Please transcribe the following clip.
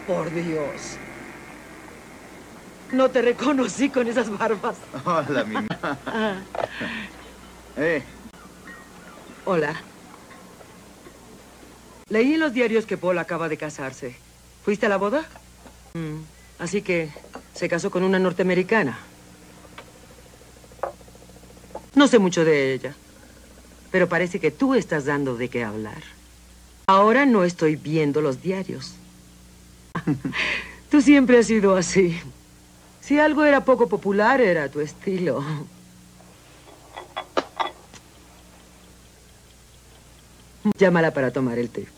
por Dios. No te reconocí con esas barbas. Hola, mi mamá. Hola. Leí en los diarios que Paul acaba de casarse. ¿Fuiste a la boda? Así que se casó con una norteamericana. No sé mucho de ella, pero parece que tú estás dando de qué hablar. Ahora no estoy viendo los diarios. Tú siempre has sido así. Si algo era poco popular, era tu estilo. Llámala para tomar el té.